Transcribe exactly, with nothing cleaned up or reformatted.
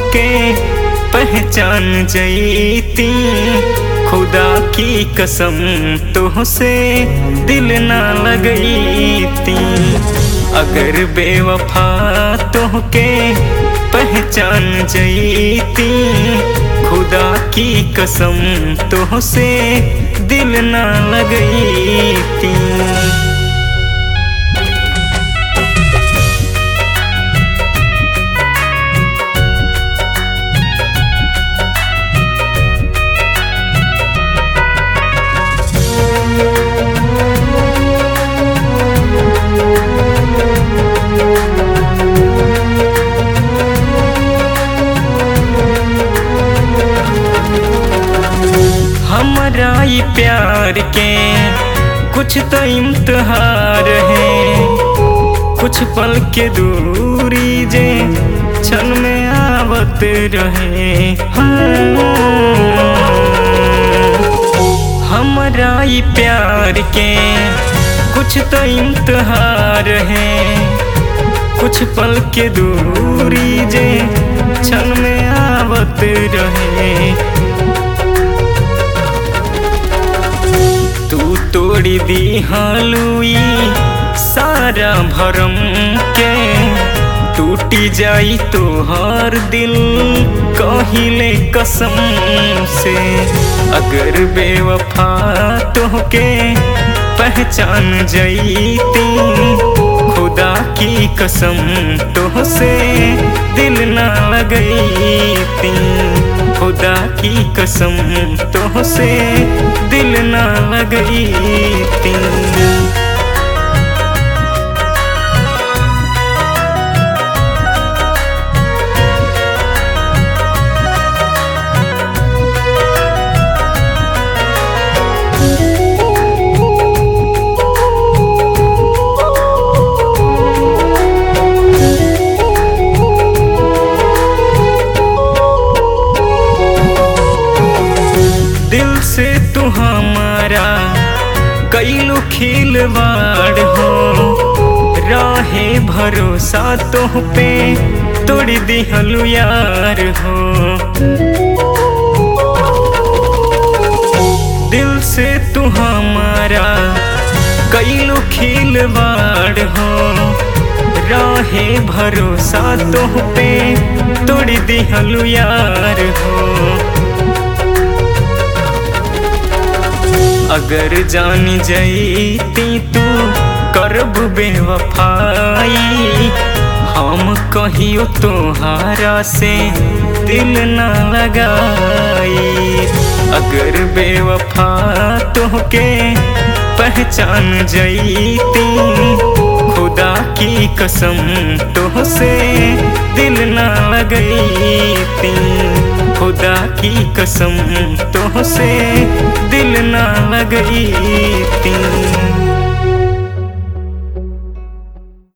के पहचान जईती। खुदा की कसम तुझसे दिल ना लगईती। अगर बेवफा तुझके पहचान जईती। खुदा की कसम तुझसे दिल ना लगईती। हमारा ये प्यार के कुछ तो इम्तिहान है। कुछ पल के दूरी जे क्षण में आवत रहे। हमारा ये प्यार के कुछ तो इम्तिहान है। कुछ पल के दूरी जे क्षण में आवत रहे। तू तोड़ी दी हालुई सारा भरम के। टूटी जाई तो हर दिल कहिले कसम से। अगर बेवफा तुझके पहचान जईती। खुदा की कसम तुझसे दिल ना लगईती। खुदा की कसम तुझसे दिल ना लगईती। दिल से तू हमारा कैलू खिलवाड़ हो। राहे भरोसा तुह पे तोड़ दिहलु यार हो। दिल से तू हमारा कैलू खिलवाड़ हो। राहे भरोसा तुह पे तोड़ दिहलु यार हो। अगर जान जईती तू करब बेवफाई। हम कहियो तोहारा से दिल ना लगाई। अगर बेवफा तुझके पहचान जईती। खुदा की कसम तुझसे दिल ना लगईती। खुदा की कसम तुझसे दिल ना लगईती।